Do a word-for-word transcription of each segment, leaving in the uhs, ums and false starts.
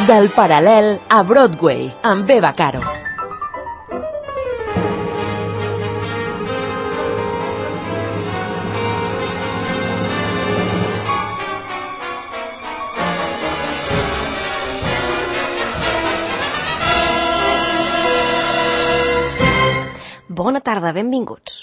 Del paral·lel a Broadway, amb Eva Caro. Bona tarda, benvinguts.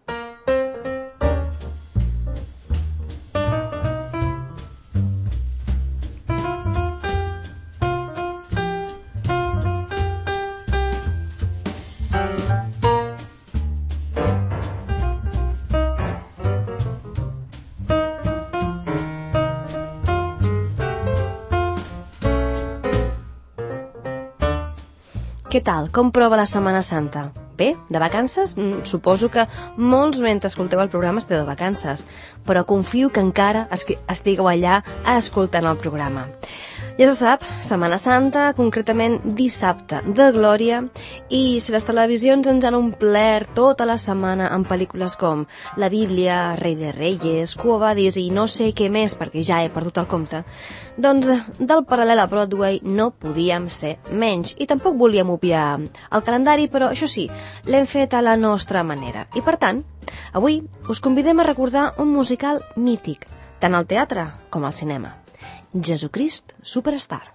Què tal? Com prova la Setmana Santa? Bé, de vacances? Mm, suposo que molts mentre escolteu el programa esteu de vacances, però confio que encara estigueu allà escoltant el programa. Ja se sap, Setmana Santa, concretament dissabte de Glòria, i si les televisions ens han omplert tota la setmana amb pel·lícules com La Bíblia, Rei de Reyes, Quo Vadis i no sé què més, perquè ja he perdut el compte, doncs del paral·lel a Broadway no podíem ser menys, i tampoc volíem obviar el calendari, però això sí, l'hem fet a la nostra manera. I per tant, avui us convidem a recordar un musical mític, tant al teatre com al cinema. Jesucrist Superstar.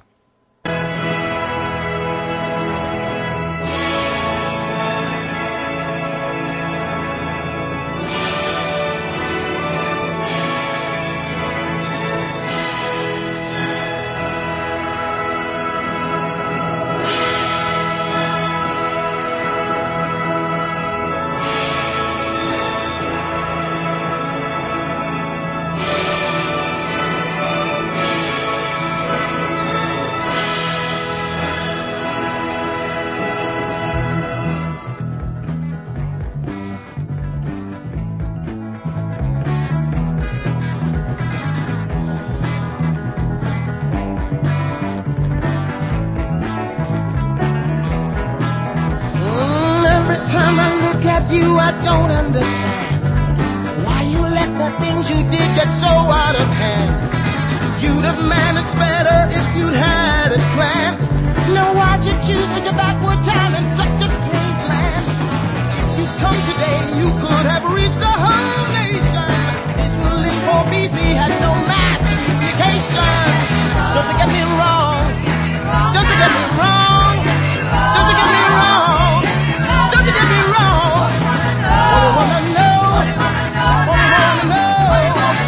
You, I don't understand why you let the things you did get so out of hand. You'd have managed better if you'd had it planned. Now why'd you choose such a backward time in such a strange land? You come today, you could have reached the whole nation. Israel in four B C had no mass communication. Don't you get me wrong? Don't you get me wrong? Don't you get me wrong? Don't you get me wrong? Only wanna know, only wanna know, only wanna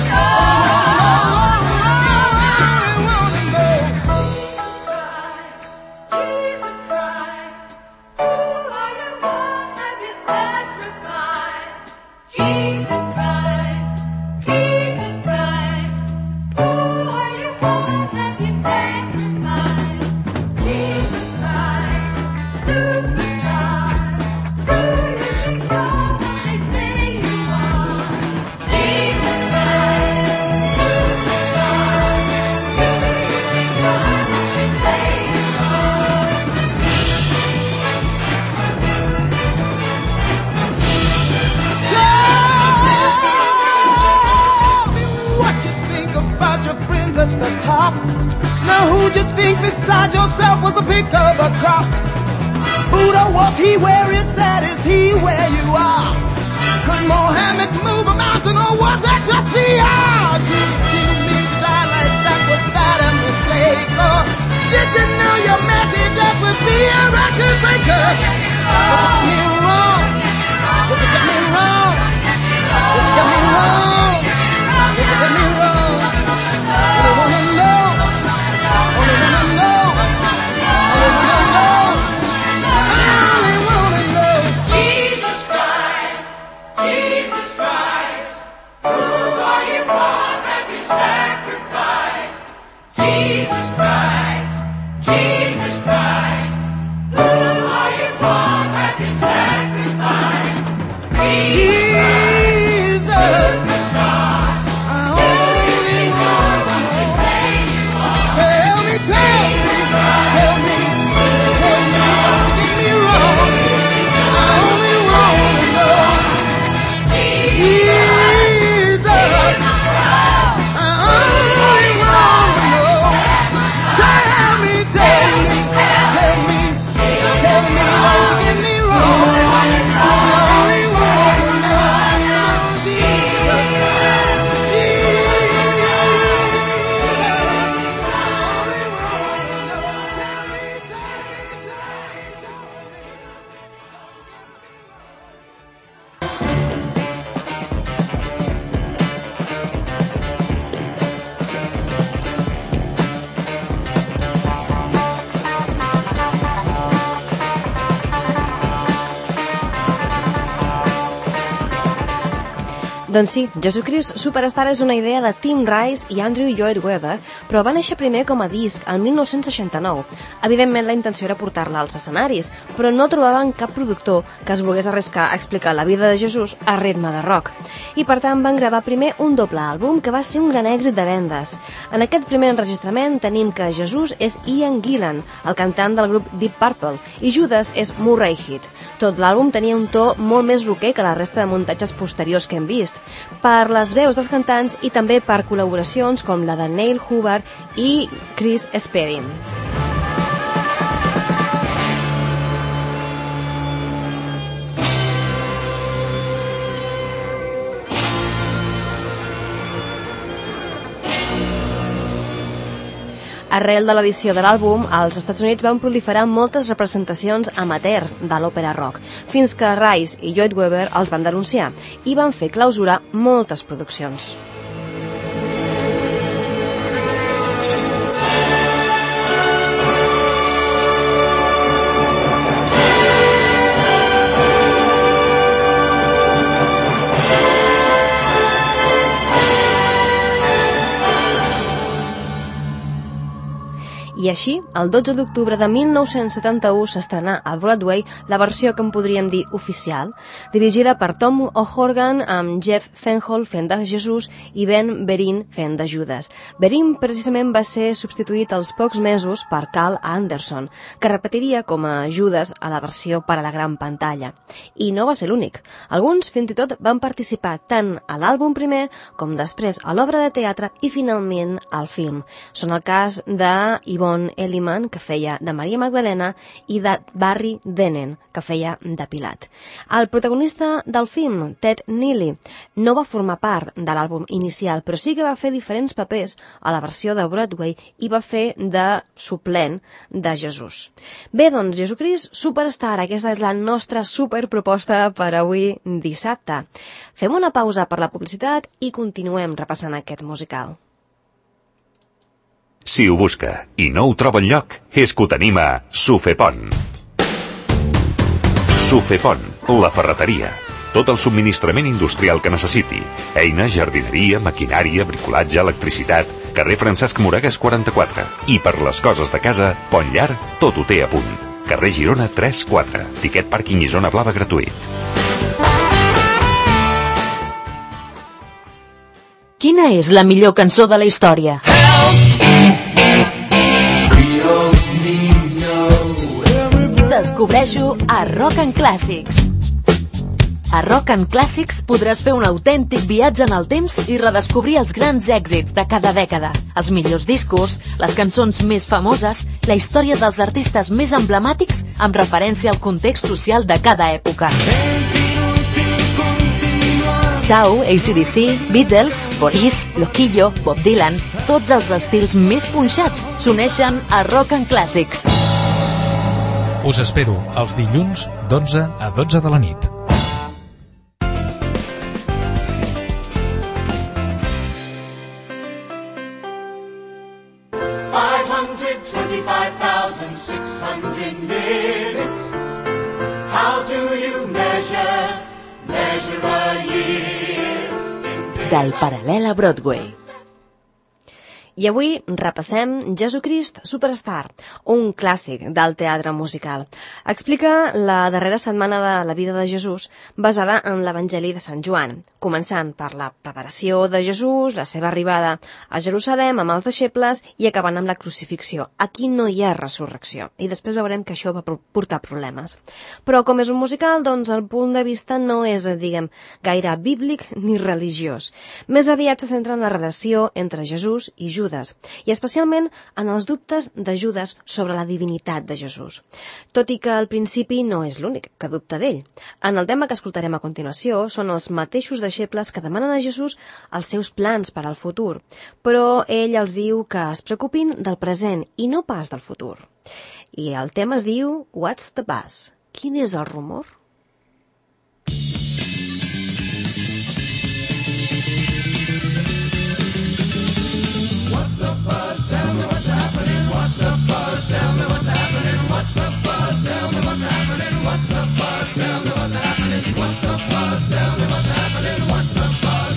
know. Jesus Christ, Jesus Christ, who are you, what have you sacrificed? Jesus Christ, Jesus Christ, who are you, what have you sacrificed? Jesus Christ, superstar, who you become. At the top. Now who'd you think besides yourself was the pick of the crop? Buddha, was he where it's at? Is he where you are? Could Mohammed move a mountain, or was that just P R? Did you mean to die like that? Was that a mistake? Or did you know your message that would be a record breaker? Don't get me wrong. Don't you get me wrong. Don't you get me wrong. Don't you get me wrong. I wanna know, only wanna know, only wanna know, I only wanna know. Jesus Christ, Jesus Christ, who are you, what have you sacrificed? Jesus Christ, Jesus Christ, who are you, what have you sacrificed? Doncs sí, Jesucrist Superstar és una idea de Tim Rice i Andrew Lloyd Webber, però va néixer primer com a disc el mil nou-cents seixanta-nou. Evidentment, la intenció era portar-la als escenaris, però no trobaven cap productor que es volgués arriscar a explicar la vida de Jesús a ritme de rock. I per tant van gravar primer un doble àlbum que va ser un gran èxit de vendes. En aquest primer enregistrament tenim que Jesús és Ian Gillan, el cantant del grup Deep Purple, i Judas és Murray Heat. Tot l'àlbum tenia un to molt més rocker que la resta de muntatges posteriors que hem vist, per les veus dels cantants i també per col·laboracions com la de Neil Hubbard i Chris Spedding. Arrel de l'edició de l'àlbum, als Estats Units van proliferar moltes representacions amateurs de l'òpera rock, fins que Rice i Lloyd Webber els van denunciar i van fer clausurar moltes produccions. I així, el dotze d'octubre de mil nou-cents setanta-u s'estrenà a Broadway la versió que en podríem dir oficial, dirigida per Tom O'Horgan amb Jeff Fenhol fent de Jesús i Ben Berin fent de Judas. Berin precisament va ser substituït als pocs mesos per Carl Anderson, que repetiria com a Judas a la versió per a la gran pantalla. I no va ser l'únic. Alguns fins i tot van participar tant a l'àlbum primer com després a l'obra de teatre i finalment al film. Són el cas de Yvonne Elliman, que feia de Maria Magdalena, i de Barry Denen, que feia de Pilat. El protagonista del film, Ted Neely, no va formar part de l'àlbum inicial, però sí que va fer diferents papers a la versió de Broadway i va fer de suplent de Jesús. Bé, doncs, Jesucrist Superstar, aquesta és la nostra superproposta per avui dissabte. Fem una pausa per la publicitat i continuem repassant aquest musical. Si ho busca i no ho troba enlloc, és que ho tenim a Sufepont. Sufepont, la ferreteria. Tot el subministrament industrial que necessiti. Eines, jardineria, maquinària, bricolatge, electricitat. Carrer Francesc Moragues quaranta-quatre. I per les coses de casa, Pont Llar, tot ho té a punt. Carrer Girona tres quatre. Tiquet pàrquing i zona blava gratuït. Quina és la millor cançó de la història? Descobreixo a Rock and Classics. A Rock and Classics podràs fer un autèntic viatge en el temps i redescobrir els grans èxits de cada dècada, els millors discos, les cançons més famoses, la història dels artistes més emblemàtics amb referència al context social de cada època. Sau, A C D C, Beatles, Police, Loquillo, Bob Dylan, tots els estils més punxats s'uneixen a Rock and Classics. Us espero els dilluns d'onze a dotze de la nit. five hundred twenty-five thousand six hundred minutes. How do you measure, measure a year? Del paral·lel a Broadway. I avui repassem Jesucrist Superstar, un clàssic del teatre musical. Explica la darrera setmana de la vida de Jesús basada en l'Evangeli de Sant Joan, començant per la preparació de Jesús, la seva arribada a Jerusalem amb els deixebles i acabant amb la crucifixió. Aquí no hi ha resurrecció i després veurem que això va portar problemes. Però com és un musical, doncs el punt de vista no és, diguem, gaire bíblic ni religiós. Més aviat se centra en la relació entre Jesús i Judas, i especialment en els dubtes de Judas sobre la divinitat de Jesús. Tot i que al principi no és l'únic que dubta d'ell. En el tema que escoltarem a continuació són els mateixos deixebles que demanen a Jesús els seus plans per al futur, però ell els diu que es preocupin del present i no pas del futur. I el tema es diu What's the Buzz? Quin és el rumor? What's the buzz? Tell me what's happening. What's the buzz? Tell me what's happening. What's the buzz? Tell me what's happening. What's the buzz? Tell me what's happening. What's the buzz? Tell me what's happening. What's the buzz?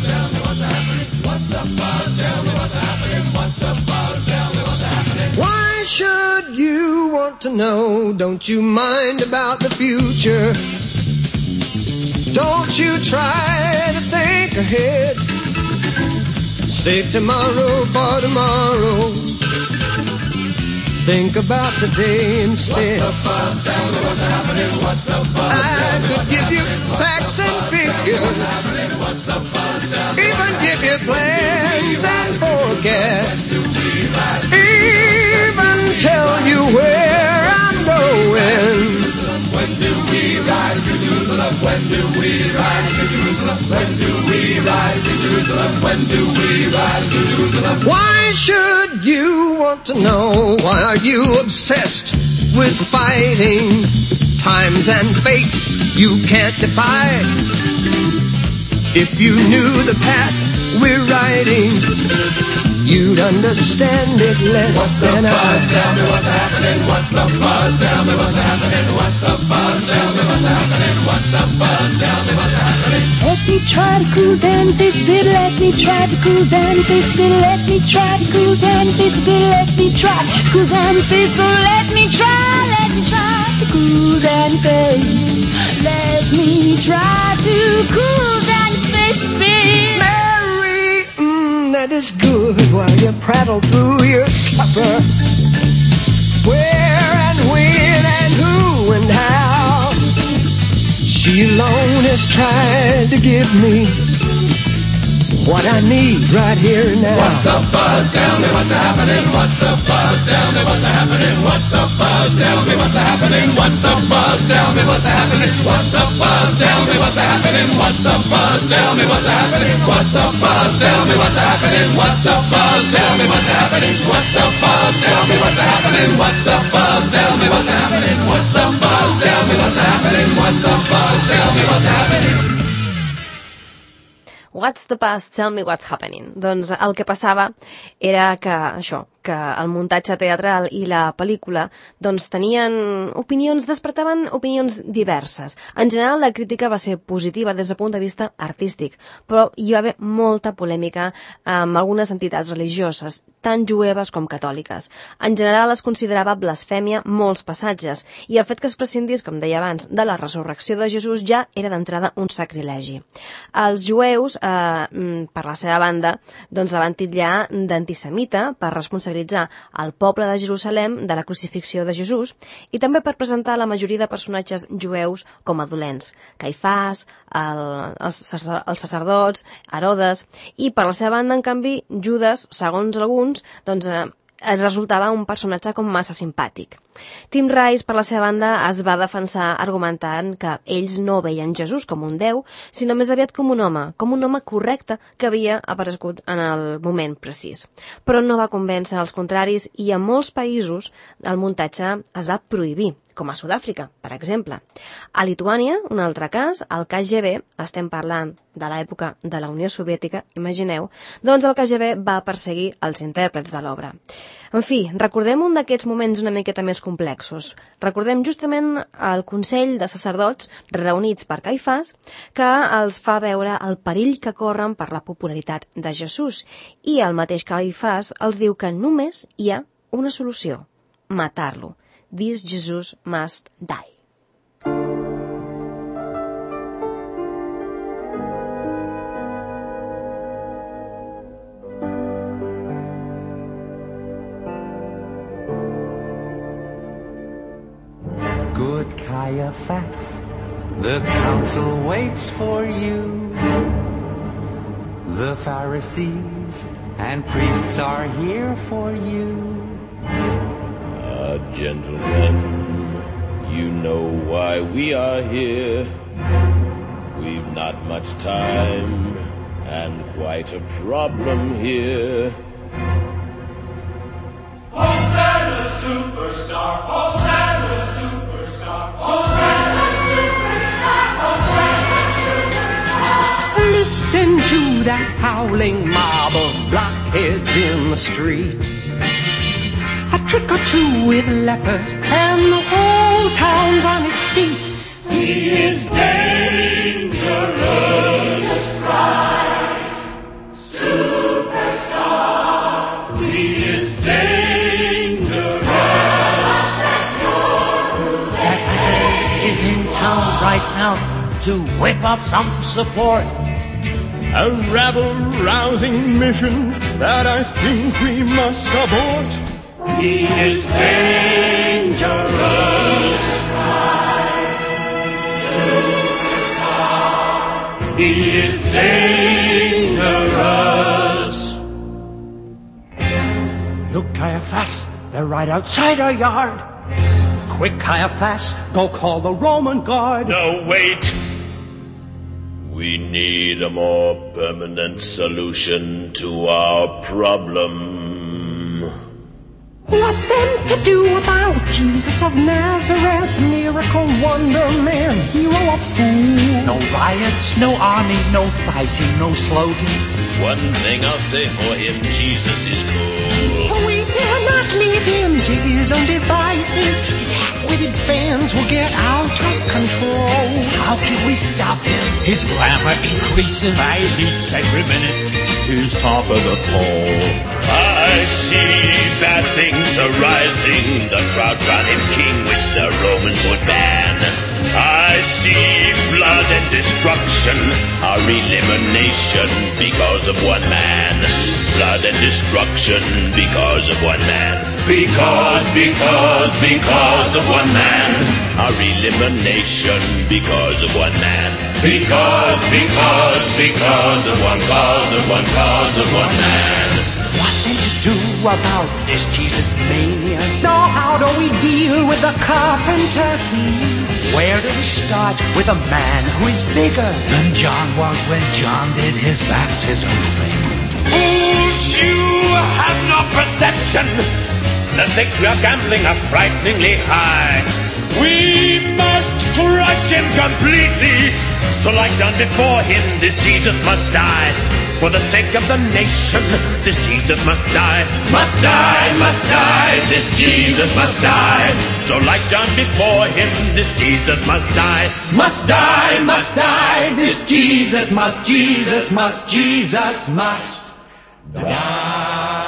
want to know, don't you mind about the future. Don't you try to think ahead. Save tomorrow for tomorrow. Think about today instead. What's the buzz? Tell me what's happening. What's the buzz? I could give you facts and figures. What's happening? What's the buzz? Tell me Even give you plans and forecasts. do we ride? Even tell you where I'm going. When do we ride to Jerusalem? When do we ride to Jerusalem? When do we ride to Jerusalem? When do we ride to Jerusalem? Why should you want to know? Why are you obsessed with fighting times and fates you can't defy? If you knew the path we're riding, you'd understand it less What's the than buzz? I. Tell me what's happening. What's the buzz? Tell me what's happening. What's the buzz? Tell me what's happening. What's the buzz? Tell me what's happening. Let me try to cool down this bit, let me try to cool down this bit, let me try to cool down this bit, let me try to cool down this, so let me try, let me try to cool down this, let me try to cool down this bit. Mary, mm, that is good while you prattle through your supper. Where and when and who and how. She alone has tried to give me what I need right here and now. What's the buzz? Tell me what's happening. What's the buzz? Tell me what's happening. What's the buzz? Tell me what's happening. What's the buzz? Tell me what's happening. What's the buzz? Tell me what's happening. What's the buzz? Tell me what's happening. What's the buzz? Tell me what's happening. What's the buzz? Tell me what's happening. What's the buzz? Tell me what's happening. What's the buzz? Tell me what's happening. What's the buzz? Tell me what's happening. What's the buzz? Tell me what's happening. What's the past? Tell me what's happening. Doncs el que passava era que això, que el muntatge teatral i la pel·lícula doncs tenien opinions, despertaven opinions diverses. En general la crítica va ser positiva des del punt de vista artístic, però hi va haver molta polèmica amb algunes entitats religioses, tant jueves com catòliques. En general es considerava blasfèmia molts passatges i el fet que es prescindís, com deia abans, de la resurrecció de Jesús ja era d'entrada un sacrilegi. Els jueus, eh, per la seva banda, doncs la van titllar d'antisemita per responsabilitzar el poble de Jerusalem de la crucifixió de Jesús i també per presentar la majoria de personatges jueus com a dolents. Caifàs, el, els, els sacerdots, Herodes, i per la seva banda, en canvi, Judes, segons alguns, doncs, eh, resultava un personatge com massa simpàtic. Tim Rice, per la seva banda, es va defensar argumentant que ells no veien Jesús com un déu, sinó més aviat com un home, com un home correcte que havia aparegut en el moment precís. Però no va convèncer els contraris i en molts països el muntatge es va prohibir, com a Sud-àfrica, per exemple. A Lituània, un altre cas, el K G B, estem parlant de l'època de la Unió Soviètica, imagineu, doncs el K G B va perseguir els intèrprets de l'obra. En fi, recordem un d'aquests moments una miqueta més complexos. Recordem justament el Consell de Sacerdots reunits per Caifàs, que els fa veure el perill que corren per la popularitat de Jesús, i el mateix Caifàs els diu que només hi ha una solució: matar-lo. This Jesus must die. Good Caiaphas, the council waits for you. The Pharisees and priests are here for you. Uh, gentlemen, you know why we are here. We've not much time and quite a problem here. Hosanna, superstar! Hosanna, superstar! Hosanna, superstar! Hosanna, superstar! Listen to that howling mob of blockheads in the street. A trick or two with lepers, and the whole town's on its feet. He is dangerous. Jesus Christ, superstar. He is dangerous. Tell us that you're out to whip up some support. A rabble-rousing mission that I think we must abort. He is dangerous. He is dangerous. Look, Caiaphas, they're right outside our yard. Quick, Caiaphas, go call the Roman guard. No, wait. We need a more permanent solution to our problem. What then to do about Jesus of Nazareth, miracle wonder man, hero of fools? No riots, no army, no fighting, no slogans. One thing I'll say for him, Jesus is cool. We dare not leave him to his own devices. His half-witted fans will get out of control. How can we stop him? His glamour increases by leaps every minute. He's top of the poll. I see bad things arising. The crowd crown him king, which the Romans would ban. I see blood and destruction, our elimination because of one man. Blood and destruction because of one man. Because, because, because of one man. Our elimination because of one man. Because, because, because of one cause, of one cause, of one man. What then to do about this Jesus mania? Now how do we deal with the carpenter he? Where do we start with a man who is bigger than John was when John did his baptism thing? Fools, you have no perception. The stakes we are gambling are frighteningly high. We must crush him completely. So like done before him, this Jesus must die. For the sake of the nation, this Jesus must die. Must die, must die, this Jesus must die. So like done before him, this Jesus must die. Must die, must die, this Jesus must, Jesus must, Jesus must die.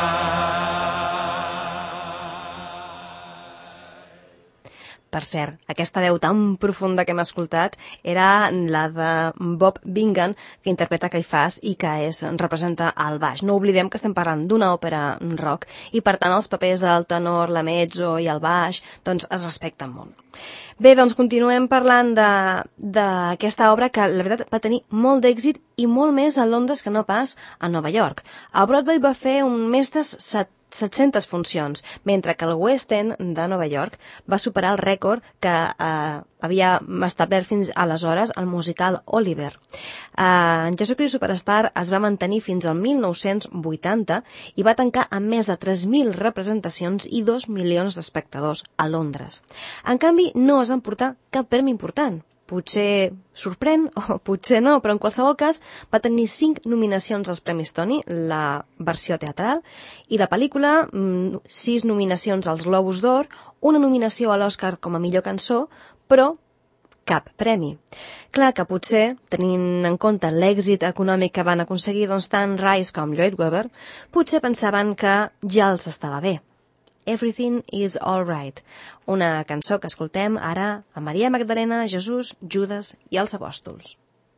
Per cert, aquesta veu tan profunda que hem escoltat era la de Bob Bingham, que interpreta Caifàs i que és, representa el baix. No oblidem que estem parlant d'una òpera rock i, per tant, els papers del tenor, la mezzo i el baix doncs es respecten molt. Bé, doncs continuem parlant d'aquesta obra que, la veritat, va tenir molt d'èxit i molt més a Londres que no pas a Nova York. A Broadway va fer un més de set-centes funcions, mentre que el West End de Nova York va superar el rècord que eh, havia establert fins aleshores el musical Oliver. Eh, en Jesucrist Superstar es va mantenir fins al mil nou-cents vuitanta i va tancar amb més de tres mil representacions i dos milions d'espectadors a Londres. En canvi, no es van portar cap premi important. Potser sorprèn o potser no, però en qualsevol cas va tenir cinc nominacions als Premis Tony, la versió teatral, i la pel·lícula, sis nominacions als Globus d'Or, una nominació a l'Oscar com a millor cançó, però cap premi. Clar que potser, tenint en compte l'èxit econòmic que van aconseguir doncs, tant Rice com Lloyd Webber, potser pensaven que ja els estava bé. Everything is all right. Una cançó que escoltem ara a Maria Magdalena, Jesús, Judas i els apòstols.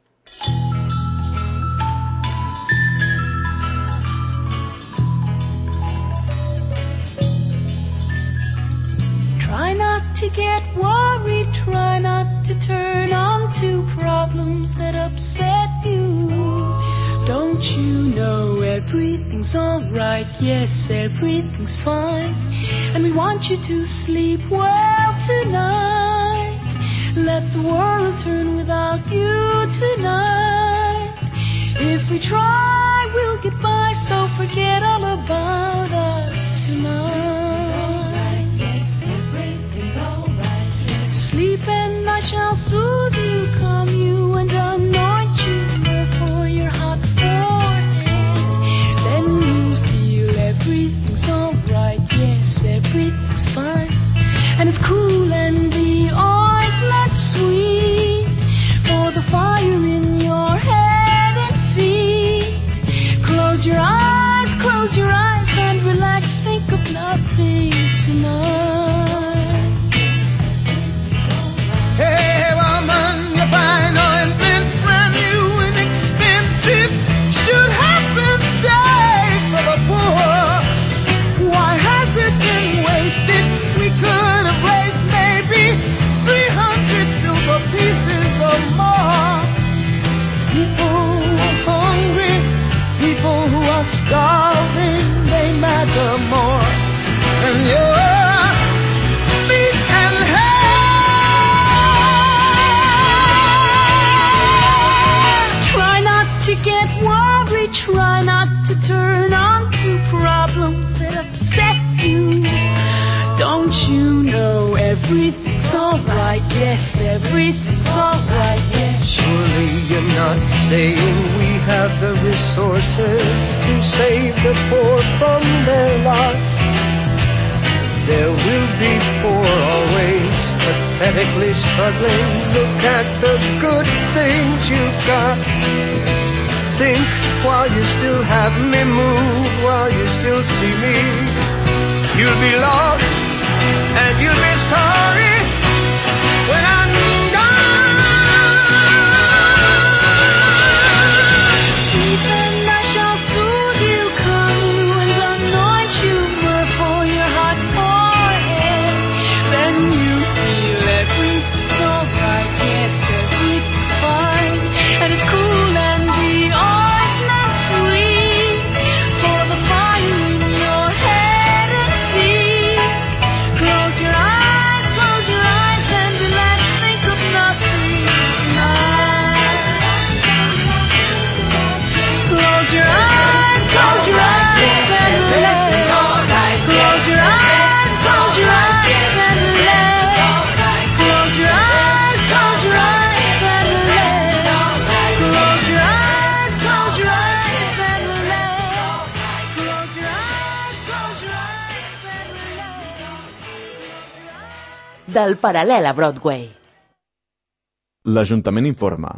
Try not to get worried, try not to turn on to problems that upset you. Don't you know everything's alright? Yes, everything's fine. And we want you to sleep well tonight. Let the world turn without you tonight. If we try, we'll get by, so forget all about us tonight. Yes, everything's alright. Yes. Sleep and I shall soothe you, calm you and anoint you for your hot forehead. Then you'll feel everything's alright. Yes, everything's fine. And it's cool and the ointment sweet for the fire in your head and feet. Close your eyes, close your eyes and relax. Think of nothing tonight. Hey, woman, you find try not to turn on to problems that upset you. Don't you know everything's alright, yes, everything's alright, yes. Surely you're not saying we have the resources to save the poor from their lot. There will be poor always, pathetically struggling. Look at the good things you've got. Think while you still have me, move while you still see me. You'll be lost and you'll be sorry when I'm del paral·lel a Broadway. L'Ajuntament informa.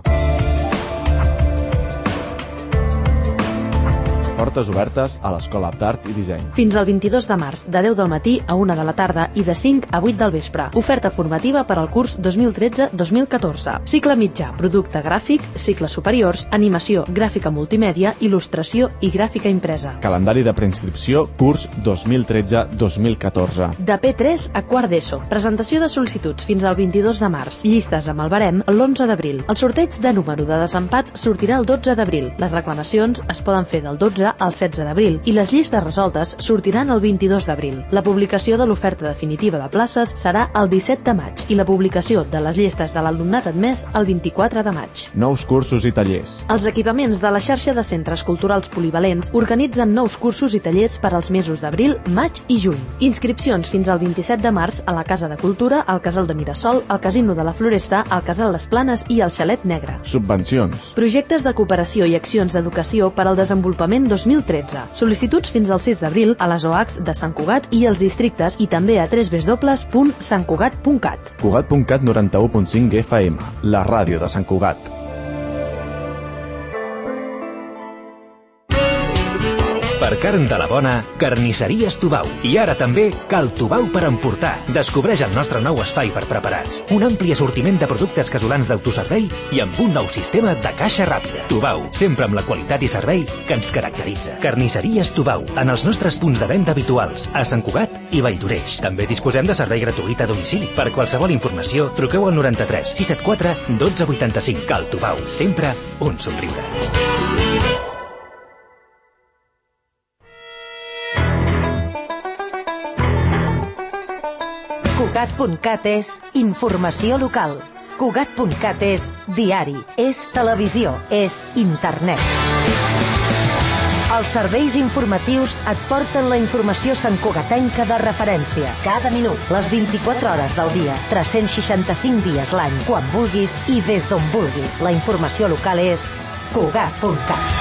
Portes obertes a l'Escola d'Art i Disseny. Fins al vint-i-dos de març, de deu del matí a una de la tarda i de cinc a vuit del vespre. Oferta formativa per al curs dos mil tretze dos mil catorze. Cicle mitjà, producte gràfic, cicles superiors, animació, gràfica multimèdia, il·lustració i gràfica impresa. Calendari de preinscripció, curs dos mil tretze dos mil catorze. De P tres a quart d'ESO. Presentació de sol·licituds fins al vint-i-dos de març. Llistes amb el barem l'onze d'abril. El sorteig de número de desempat sortirà el dotze d'abril. Les reclamacions es poden fer del dotze al setze d'abril i les llistes resoltes sortiran el vint-i-dos d'abril. La publicació de l'oferta definitiva de places serà el disset de maig i la publicació de les llistes de l'alumnat admès el vint-i-quatre de maig. Nous cursos i tallers. Els equipaments de la xarxa de centres culturals polivalents organitzen nous cursos i tallers per als mesos d'abril, maig i juny. Inscripcions fins al vint-i-set de març a la Casa de Cultura, al Casal de Mirasol, al Casino de la Floresta, al Casal Les Planes i al Xalet Negre. Subvencions. Projectes de cooperació i accions d'educació per al desenvolupament dos mil tretze. Sol·licituds fins al sis d'abril a les O H de Sant Cugat i els districtes i també a w w w punt sant cugat punt cat. Cugat punt cat noranta-u punt cinc F M, la ràdio de Sant Cugat. Per carn de la bona, Carnisseries Tubau. I ara també Cal Tubau per emportar. Descobreix el nostre nou espai per preparats. Un ampli assortiment de productes casolans d'autoservei i amb un nou sistema de caixa ràpida. Tubau, sempre amb la qualitat i servei que ens caracteritza. Carnisseries Tubau, en els nostres punts de venda habituals, a Sant Cugat i Valldoreix. També disposem de servei gratuït a domicili. Per qualsevol informació, truqueu al noranta-tres sis set quatre dotze vuitanta-cinc. Cal Tubau, sempre un somriure. Cugat punt cat és informació local. Cugat punt cat és diari, és televisió, és internet. Els serveis informatius et porten la informació santcugatenca de referència. Cada minut, les vint-i-quatre hores del dia, tres-cents seixanta-cinc dies l'any, quan vulguis i des d'on vulguis. La informació local és Cugat punt cat.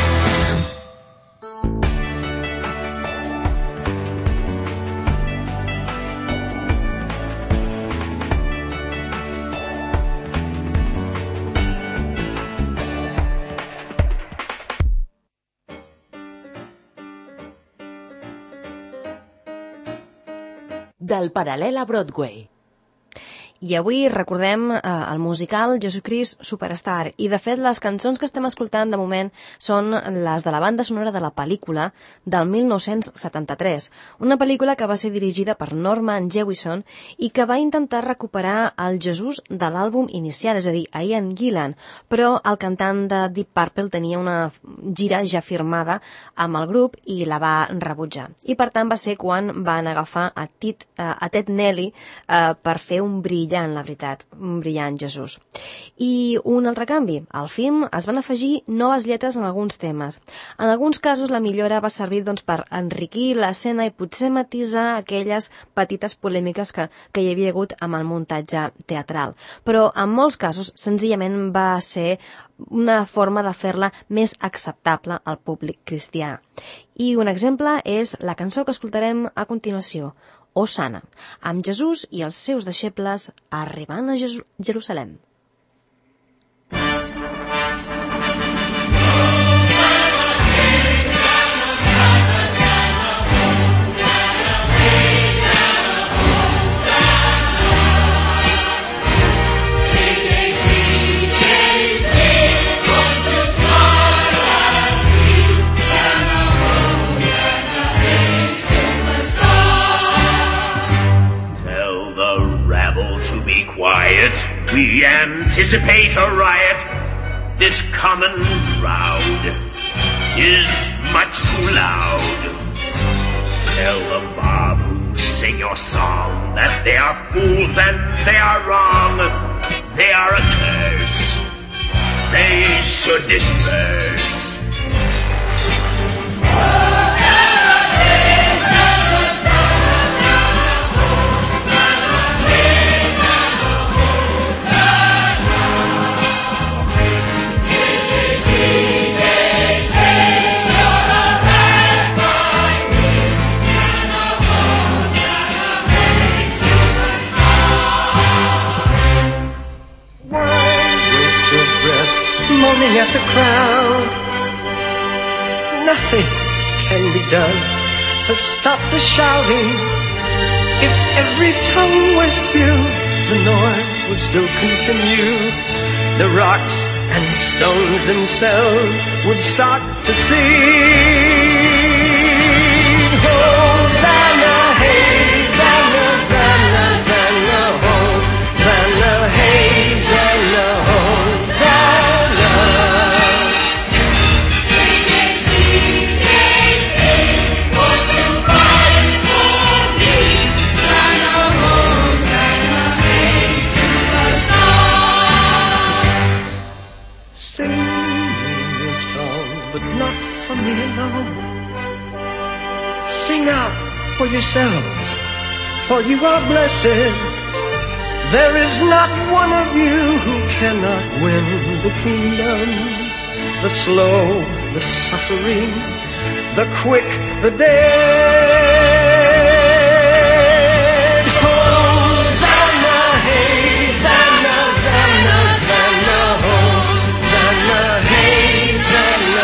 Del paral·lel a Broadway. I avui recordem eh, el musical Jesucrist Superstar. I, de fet, les cançons que estem escoltant de moment són les de la banda sonora de la pel·lícula del mil nou-cents setanta-tres. Una pel·lícula que va ser dirigida per Norman Jewison i que va intentar recuperar el Jesús de l'àlbum inicial, és a dir, a Ian Gillan, però el cantant de Deep Purple tenia una gira ja firmada amb el grup i la va rebutjar. I, per tant, va ser quan van agafar a, Tit, a Ted Nelly eh, per fer un brillant brillant, la veritat, brillant Jesús. I un altre canvi, al film es van afegir noves lletres en alguns temes. En alguns casos la millora va servir doncs, per enriquir l'escena i potser matisar aquelles petites polèmiques que, que hi havia hagut amb el muntatge teatral. Però en molts casos senzillament va ser una forma de fer-la més acceptable al públic cristià. I un exemple és la cançó que escoltarem a continuació, Osana, amb Jesús i els seus deixebles arribant a Jes- Jerusalem. Quiet, we anticipate a riot. This common crowd is much too loud. Tell the mob who sing your song that they are fools and they are wrong. They are a curse. They should disperse. Moaning at the crowd, nothing can be done to stop the shouting. If every tongue was still, the noise would still continue. The rocks and stones themselves would start to sing. Hosanna, hey, Zanna, Zanna, Zanna, Hosanna, hey, Zanna, Hosanna. Sing out for yourselves, for you are blessed. There is not one of you who cannot win the kingdom. The slow, the suffering, the quick, the dead. Hosanna, hey, Zanna, Zanna, Zanna, Hosanna, hey, Zanna,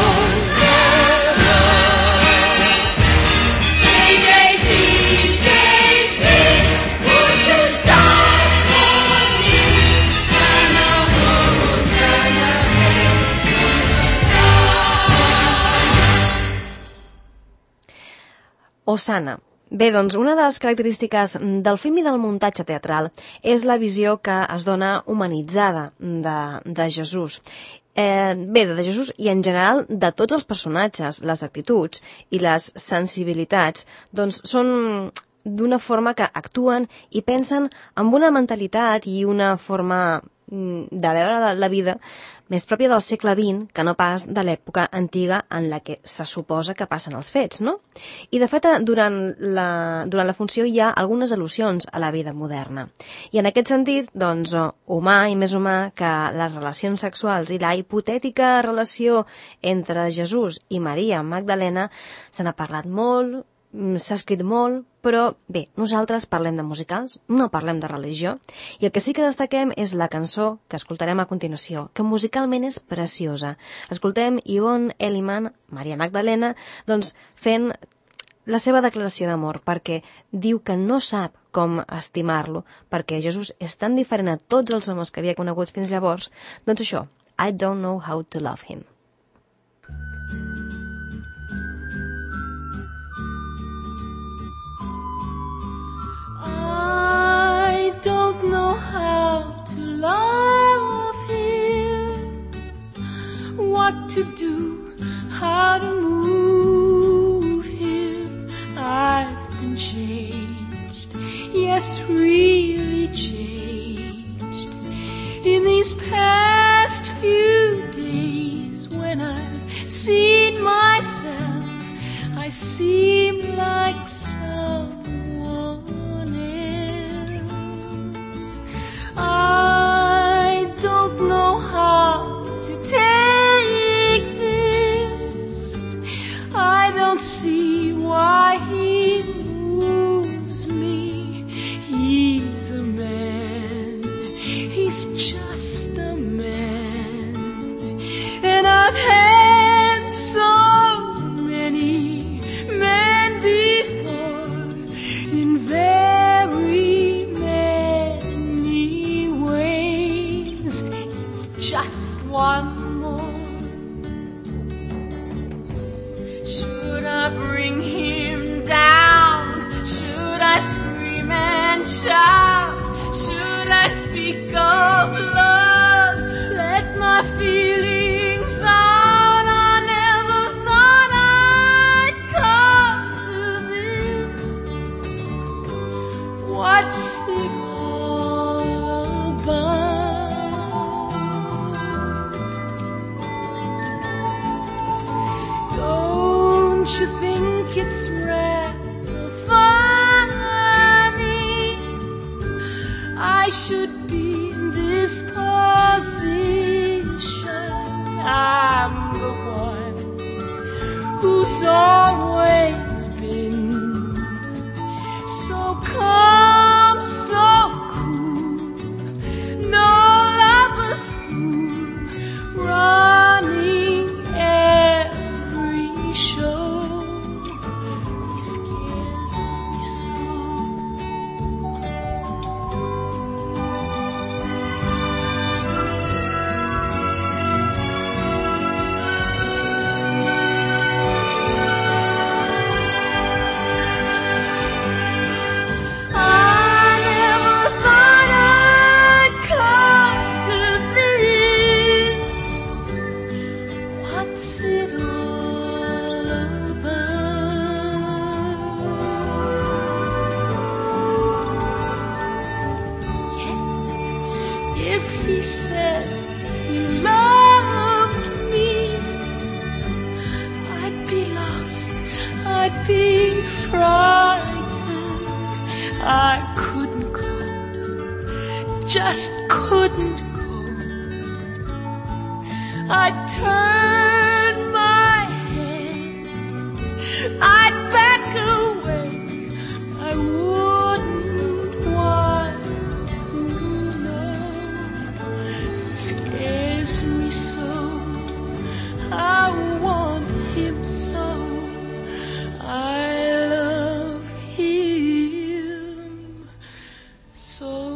Osana. Bé, doncs, una de les característiques del film i del muntatge teatral és la visió que es dona humanitzada de, de Jesús. Eh, bé, de Jesús i en general de tots els personatges, les actituds i les sensibilitats, doncs són d'una forma que actuen i pensen amb una mentalitat i una forma de veure la, la vida més pròpia del segle vint que no pas de l'època antiga en la que se suposa que passen els fets, no? I de fet, durant la, durant la funció hi ha algunes al·lusions a la vida moderna. I en aquest sentit, doncs, humà i més humà que les relacions sexuals i la hipotètica relació entre Jesús i Maria Magdalena se n'ha parlat molt, s'ha escrit molt, però bé, nosaltres parlem de musicals, no parlem de religió, i el que sí que destaquem és la cançó que escoltarem a continuació, que musicalment és preciosa. Escoltem Yvonne Elliman, Maria Magdalena, doncs fent la seva declaració d'amor, perquè diu que no sap com estimar-lo, perquè Jesús és tan diferent a tots els homes que havia conegut fins llavors, doncs això, I don't know how to love him. I don't know how to love him, what to do, how to move him. I've been changed, yes, really changed. in these past few days. When I've seen myself, I seem like someone else. I don't know how to take this. I don't see why he moves me. He's a man, he's just a man. And I've had so many men before, in very many ways. It's just one more. Should I bring him down? Should I scream and shout? Should I speak of love? Let my feelings out. I never thought I'd come to this. What's it all about? Don't you think it's rather funny? I should be in this position. I'm the one who's always been so calm, so cool. No lover's fool, running every show. He scares me so. He said he loved me, I'd be lost, I'd be frightened. I couldn't go, just couldn't go. I'd turn my head, I'd back away. I wouldn't want to know. It scares me so. I want him so. I love him so.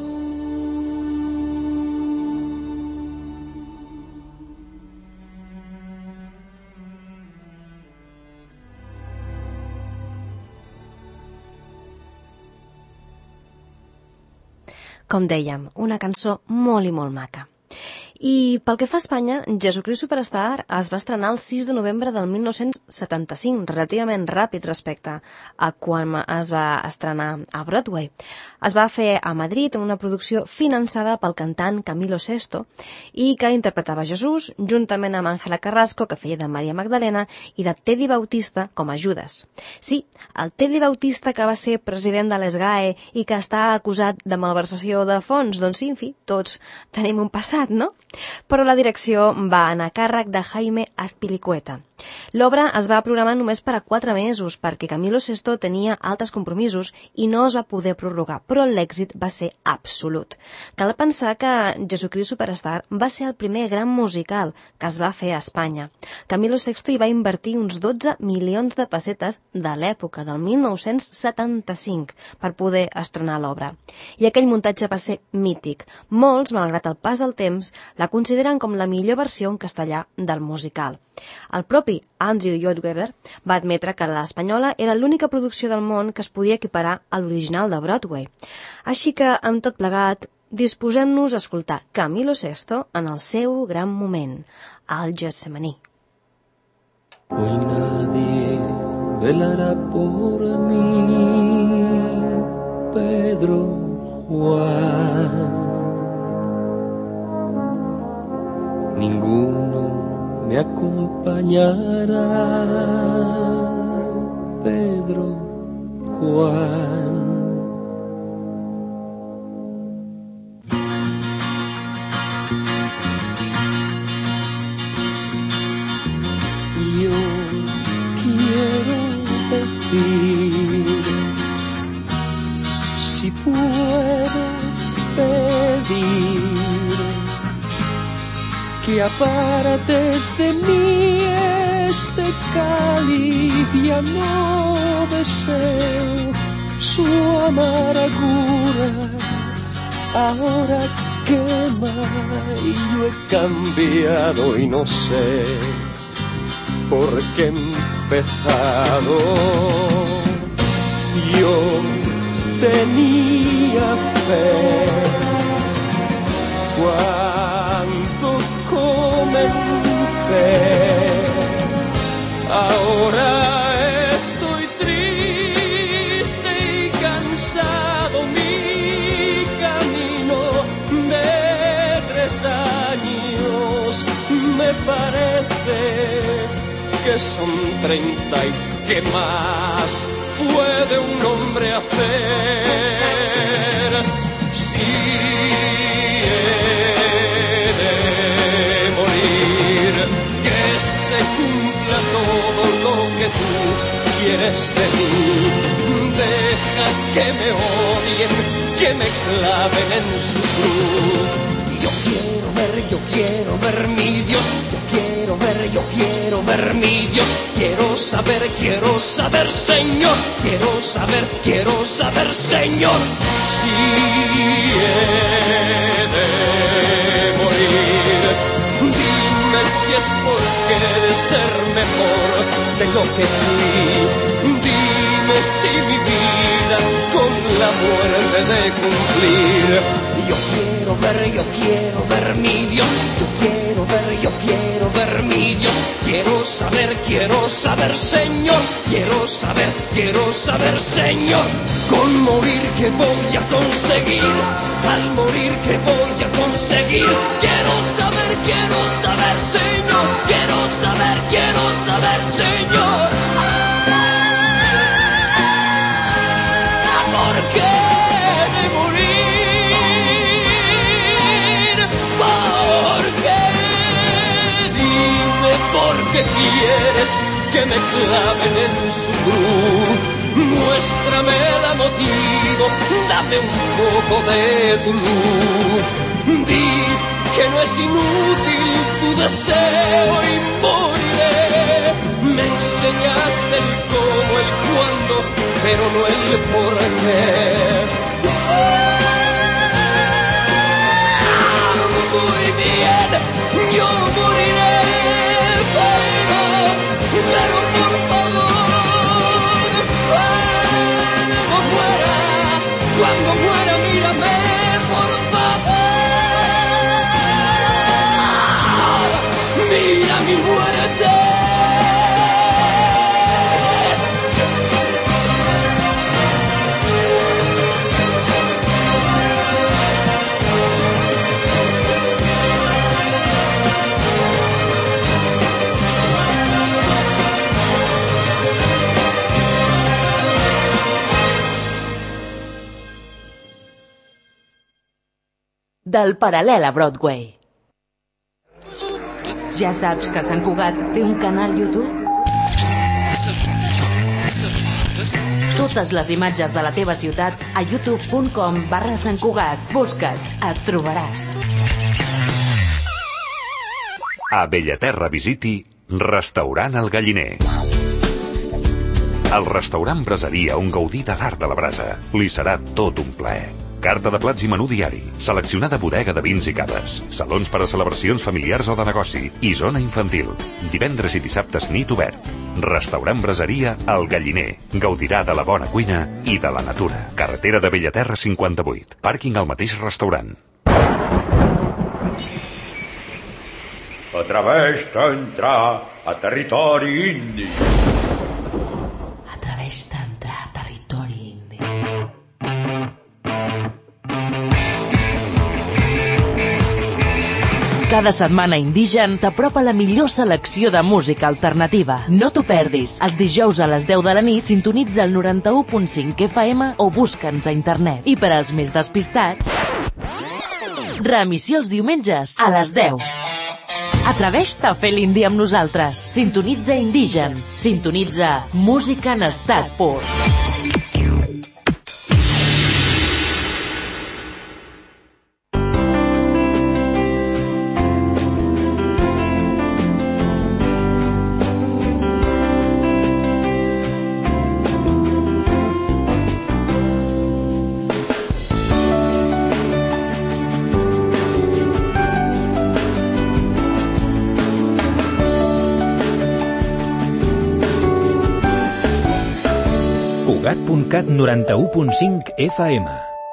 Com dèiem, una cançó molt i molt maca. I pel que fa a Espanya, Jesucrist Superstar es va estrenar el sis de novembre del mil nou-cents setanta-cinc, relativament ràpid respecte a quan es va estrenar a Broadway. Es va fer a Madrid en una producció finançada pel cantant Camilo Sesto i que interpretava Jesús, juntament amb Ángela Carrasco, que feia de Maria Magdalena, i de Teddy Bautista com a Judas. Sí, el Teddy Bautista, que va ser president de l'S G A E i que està acusat de malversació de fons, doncs sí, en fi, tots tenim un passat, no? Però la direcció va anar a càrrec de Jaime Azpilicueta. L'obra es va programar només per a quatre mesos perquè Camilo Sesto tenia altres compromisos i no es va poder prorrogar, però l'èxit va ser absolut. Cal pensar que Jesucrist Superstar va ser el primer gran musical que es va fer a Espanya. Camilo Sesto hi va invertir uns dotze milions de pessetes de l'època, del mil nou-cents setanta-cinc, per poder estrenar l'obra. I aquell muntatge va ser mític. Molts, malgrat el pas del temps, la consideren com la millor versió en castellà del musical. El propi Andrew Lloyd Webber va admetre que l'espanyola era l'única producció del món que es podia equiparar a l'original de Broadway. Així que, amb tot plegat, disposem-nos a escoltar Camilo Sesto en el seu gran moment, al Getsemaní. Hoy nadie velará por mí, Pedro, Juan. ninguno me acompañará. Pedro, Juan. Yo quiero decir, si puedo pedir, que apartes de mí este cáliz, ya no deseo su amargura, ahora quema y yo he cambiado y no sé por qué he empezado. Yo tenía fe cuando comencé, ahora estoy triste y cansado. Mi camino de tres años me parece que son treinta y qué más puede un hombre hacer si he de morir. Que se cumpla todo lo que tú quieres de mí. Deja que me odien, que me claven en su cruz. Yo quiero ver, yo quiero ver mi Dios. Yo quiero ver, yo quiero ver mi Dios. Quiero saber, quiero saber, Señor. Quiero saber, quiero saber, Señor. Si he de morir, dime si es porque he de ser mejor de lo que fui. Dime si mi vida con la muerte de cumplir. Yo quiero ver, yo quiero ver mi Dios. Yo quiero ver, yo quiero ver mi Dios. Quiero saber, quiero saber, Señor. Quiero saber, quiero saber, Señor. Con morir que voy a conseguir, al morir que voy a conseguir. Quiero saber, quiero saber, Señor. Quiero saber, quiero saber, Señor. ¿Por qué de morir? ¿Por qué? Dime por qué quieres que me claven en su cruz. Muéstrame el motivo, dame un poco de tu luz. Di que no es inútil tu deseo y moriré. Me enseñaste el cómo, el cuándo, pero no el por qué. Muy bien, yo moriré, pero, pero por favor, cuando muera, cuando muera, mírame, por favor, mira mi muerte. Del paral·lel a Broadway. Ja saps que Sant Cugat té un canal YouTube? Totes les imatges de la teva ciutat a youtube punt com barra Sant Cugat. Busca't, et trobaràs. A Bellaterra visiti Restaurant El Galliner. El restaurant braseria on gaudir de l'art de la brasa. Li serà tot un plaer. Carta de plats i menú diari, seleccionada bodega de vins i caves, salons per a celebracions familiars o de negoci i zona infantil. Divendres i dissabtes nit obert. Restaurant braseria El Galliner. Gaudirà de la bona cuina i de la natura. Carretera de Bellaterra cinquanta-vuit. Pàrquing al mateix restaurant. Atreveix d'entrar a territori indi. Atreveix d'entrar a territori indi. Cada setmana Indigen t'apropa la millor selecció de música alternativa. No t'ho perdis. Els dijous a les deu de la nit sintonitza el noranta-u punt cinc F M o busca'ns a internet. I per als més despistats, reemissió els diumenges a les deu. Atreveix-te a fer l'indi amb nosaltres. Sintonitza Indigen. Sintonitza música en estat pur. Cugat punt cat noranta-u punt cinc F M.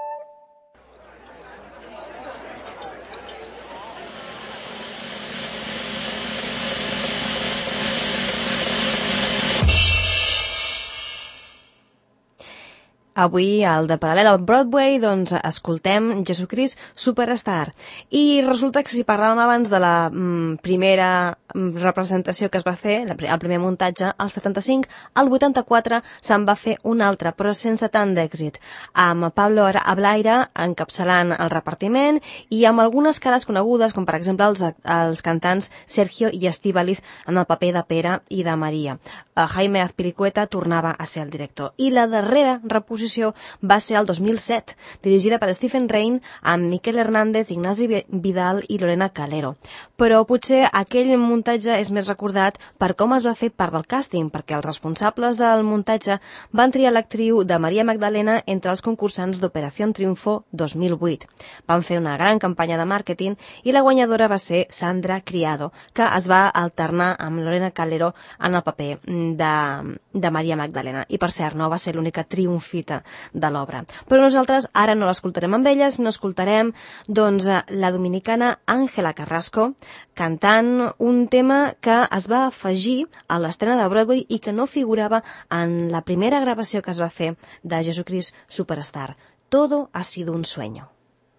Avui, al de Paral·lel al Broadway, doncs escoltem Jesucrist Superstar. I resulta que si parlàvem abans de la mm, primera mm, representació que es va fer, la, el primer muntatge, al setanta-cinc, al vuitanta-quatre se'n va fer un altre, però sense tant d'èxit, amb Pablo Ablaire encapçalant el repartiment i amb algunes cares conegudes, com per exemple els, els cantants Sergio i Estíbaliz en el paper de Pere i de Maria. Jaime Azpilicueta tornava a ser el director. I la darrera reposició va ser el dos mil set, dirigida per Stephen Rain amb Miquel Hernández, Ignasi Vidal i Lorena Calero. Però potser aquell muntatge és més recordat per com es va fer part del càsting, perquè els responsables del muntatge van triar l'actriu de Maria Magdalena entre els concursants d'Operación Triunfo dos mil vuit. Van fer una gran campanya de màrqueting i la guanyadora va ser Sandra Criado, que es va alternar amb Lorena Calero en el paper de, de Maria Magdalena. I per cert, no va ser l'única triomfita de l'obra. Però nosaltres ara no l'escoltarem amb elles, no escoltarem doncs, la dominicana Ángela Carrasco cantant un tema que es va afegir a l'estrena de Broadway i que no figurava en la primera gravació que es va fer de Jesucrist Superstar. Todo ha sido un sueño.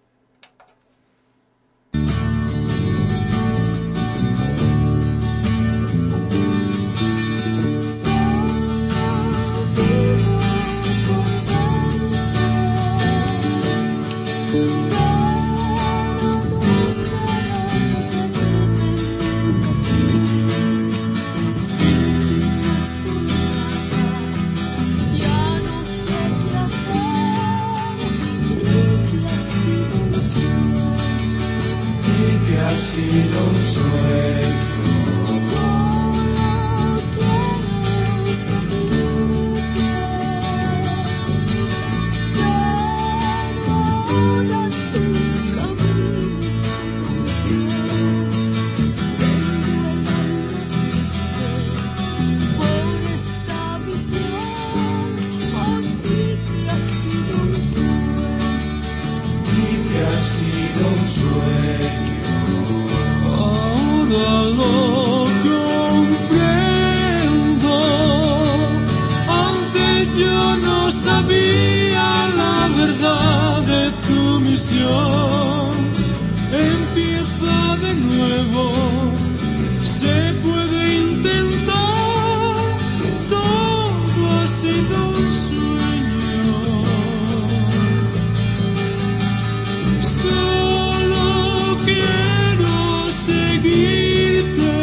Ha sido un sueño. Ahora lo comprendo. Antes yo no sabía la verdad de tu misión. Empieza de nuevo. Se puede intentar. Todo ha sido un sueño. Solo quiero seguirte,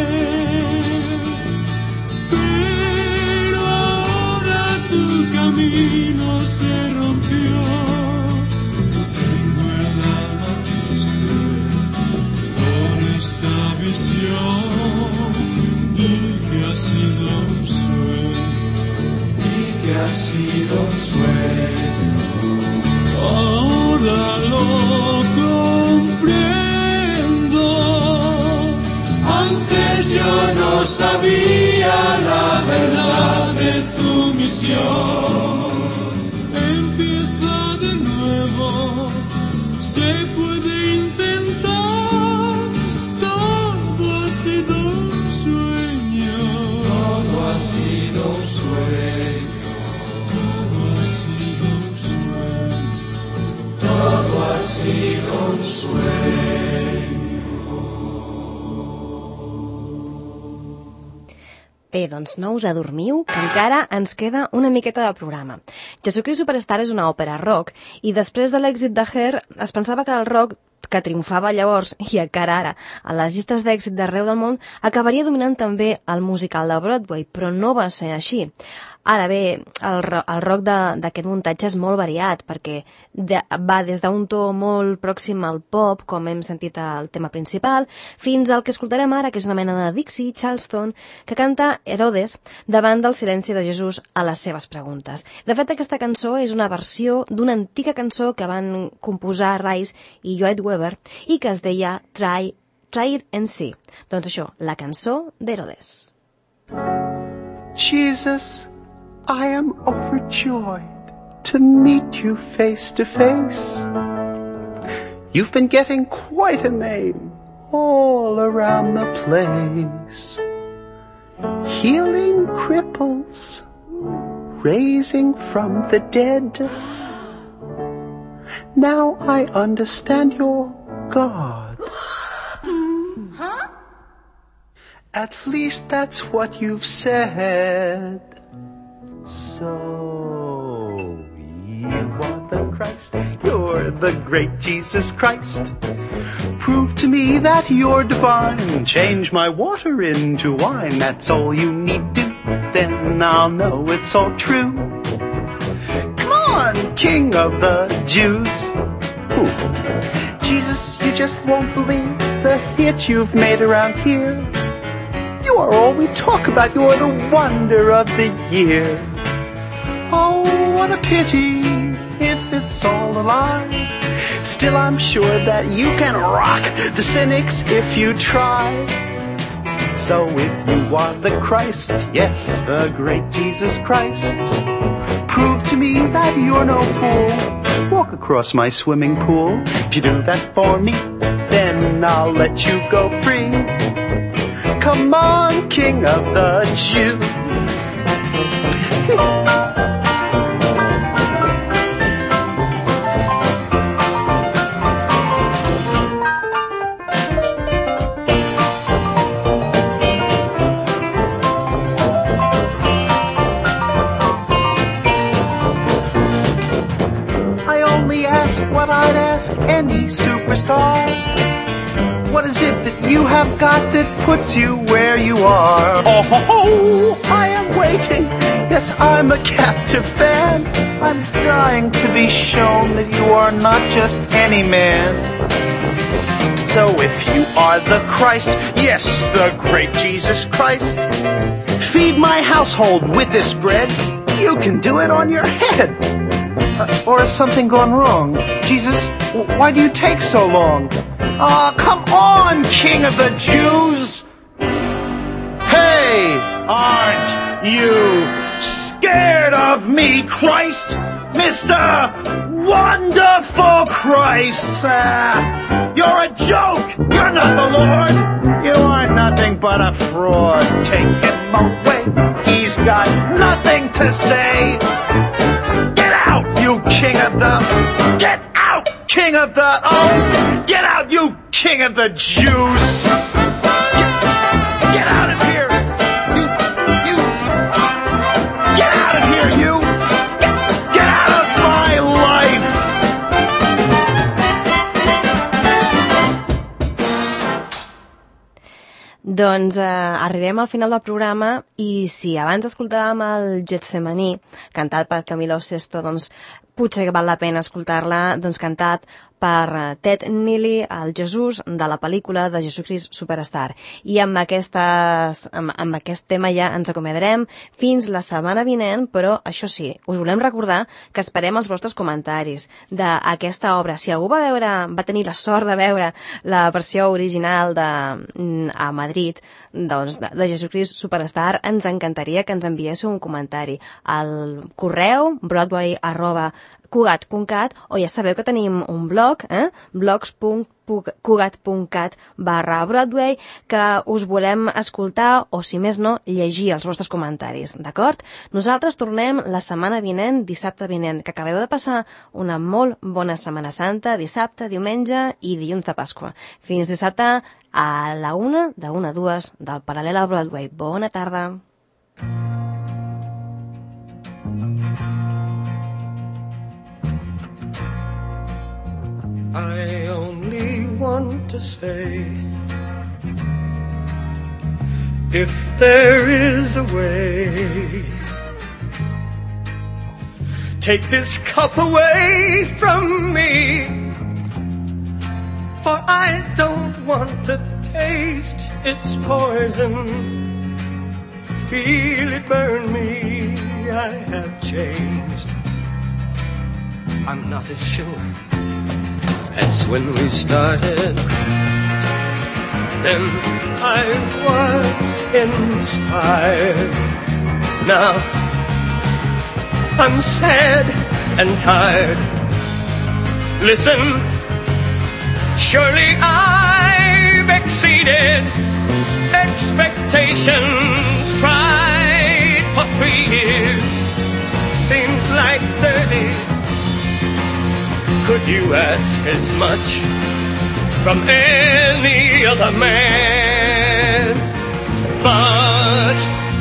pero ahora tu camino se rompió. Tengo el alma triste por esta visión. Y que ha sido un sueño, y que ha sido un sueño. Ahora lo comprendo. Antes yo no sabía la verdad de tu misión. Empieza de nuevo. Se puede intentar. Todo ha sido un sueño. Todo ha sido un sueño. Todo ha sido un sueño. Todo ha sido un sueño. Bé, doncs no us adormiu, que encara ens queda una miqueta de programa. Jesucrist Superstar és una òpera rock i després de l'èxit de Hair es pensava que el rock que triomfava llavors i encara ara a les llistes d'èxit d'arreu del món acabaria dominant també el musical de Broadway, però no va ser així. Ara bé, el, el rock d'aquest muntatge és molt variat perquè de, va des d'un to molt pròxim al pop, com hem sentit al tema principal, fins al que escoltarem ara, que és una mena de Dixie, Charleston, que canta Herodes davant del silenci de Jesús a les seves preguntes. De fet, aquesta cançó és una versió d'una antiga cançó que van composar Rice i Lloyd Webber i que es deia Try, Try It and See. Doncs això, la cançó d'Herodes. Jesus, I am overjoyed to meet you face to face. You've been getting quite a name all around the place. Healing cripples, raising from the dead. Now I understand your God. Huh? At least that's what you've said. So, you are the Christ, you're the great Jesus Christ. Prove to me that you're divine. Change my water into wine. That's all you need to, then I'll know it's all true. Come on, King of the Jews. Ooh. Jesus, you just won't believe the hit you've made around here. You are all we talk about. You're the wonder of the year. Oh, what a pity if it's all a lie. Still, I'm sure that you can rock the cynics if you try. So if you are the Christ, yes, the great Jesus Christ, prove to me that you're no fool. Walk across my swimming pool. If you do that for me, then I'll let you go free. Come on, King of the Jews. What I'd ask any superstar. What is it that you have got that puts you where you are? Oh, ho, ho, I am waiting. Yes, I'm a captive fan. I'm dying to be shown that you are not just any man. So if you are the Christ, yes, the great Jesus Christ, feed my household with this bread. You can do it on your head. Uh, or has something gone wrong? Jesus, why do you take so long? Aw, oh, come on, King of the Jews! Hey, aren't you scared of me, Christ? Mister Wonderful Christ! Uh, you're a joke! You're not the Lord! You are nothing but a fraud. Take him away. He's got nothing to say. You king of the... Get out, king of the... Oh, get out, you king of the Jews! Get, get out of here! You... You... Get out of here, you! Get, get out of my life! Doncs eh, arribem al final del programa i si abans escoltàvem el Getsemaní, cantat per Camilo Sesto, doncs potser val la pena escoltar-la, doncs cantat per Ted Neely, el Jesús de la pel·lícula de Jesucrist Superstar. I amb, aquestes, amb, amb aquest tema ja ens acomiadarem fins la setmana vinent, però això sí, us volem recordar que esperem els vostres comentaris d'aquesta obra. Si algú va veure, va tenir la sort de veure la versió original de, a Madrid, doncs, de, de Jesucrist Superstar, ens encantaria que ens enviéssiu un comentari al correu broadway arroba cugat punt cat, o ja sabeu que tenim un blog, eh? blogs punt cugat punt cat barra Broadway, que us volem escoltar o, si més no, llegir els vostres comentaris, d'acord? Nosaltres tornem la setmana vinent, dissabte vinent, que acabeu de passar una molt bona Setmana Santa, dissabte, diumenge i dilluns de Pasqua. Fins dissabte a la una, de una a dues, del Paral·lel a Broadway. Bona tarda! I only want to say, if there is a way, take this cup away from me, for I don't want to taste its poison. Feel it burn me, I have changed. I'm not as sure as when we started. Then I was inspired. Now I'm sad and tired. Listen, surely I've exceeded expectations. Tried for three years, seems like thirty. Could you ask as much from any other man? But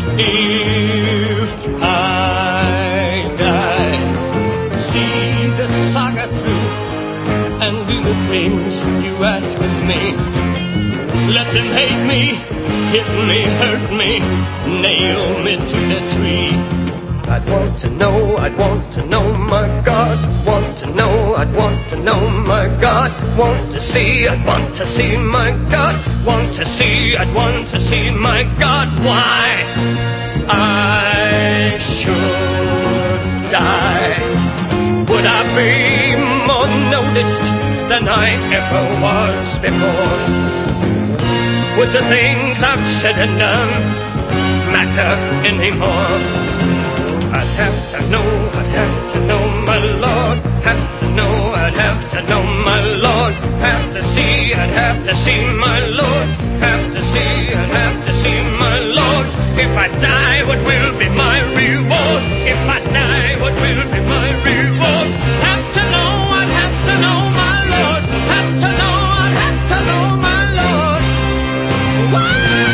if I die, see the saga through and do the things you ask of me. Let them hate me, hit me, hurt me, nail me to the tree. I'd want to know, I'd want to know, my God. Want to know, I'd want to know, my God. Want to see, I'd want to see, my God. Want to see, I'd want to see, my God. Why I should die? Would I be more noticed than I ever was before? Would the things I've said and done matter anymore? I'd have to know, I'd have to know, my Lord. Have to know, I'd have to know, my Lord. Have to see, I'd have to see, my Lord. Have to see, I'd have to see, my Lord. If I die, what will be my reward? If I die, what will be my reward? Have to know, I'd have to know, my Lord. Have to know, I'd have to know, my Lord. Why?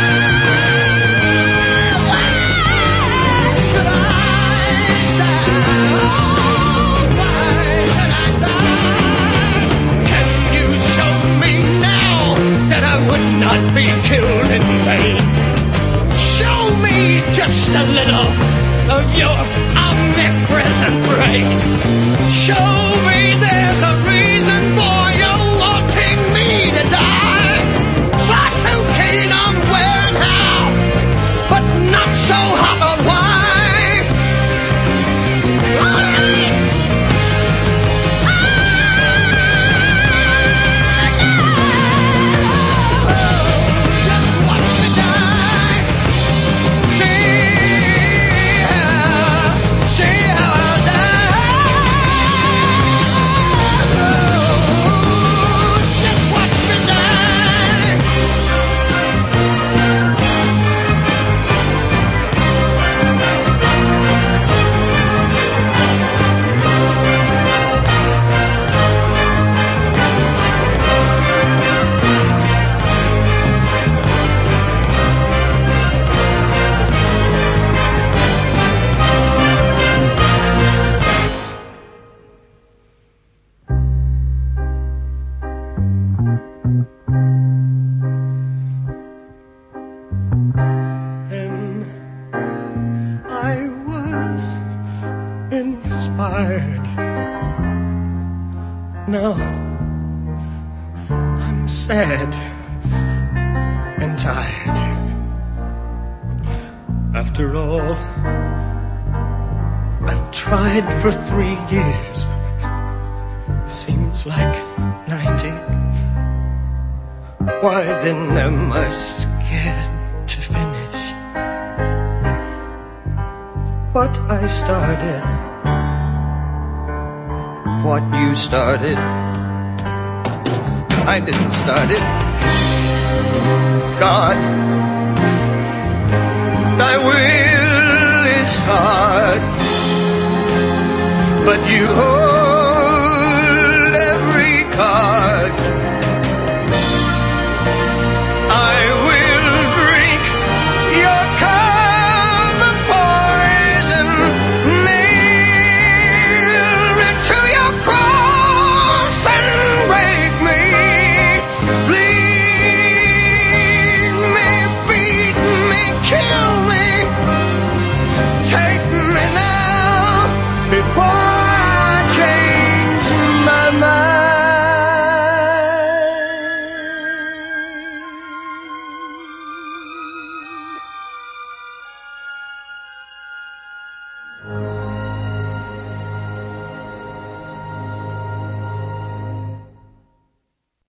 Not be killed in vain. Show me just a little of your omnipresent brain. Show me there's a reason for you wanting me to die. Fly to kingdom where and how, but not so hot on why. And tired. After all, I've tried for three years. Seems like ninety. Why then am I scared to finish what I started? What you started, I didn't start it. God, thy will is hard, but you hold every card. I will drink your cup of poison, Thank you.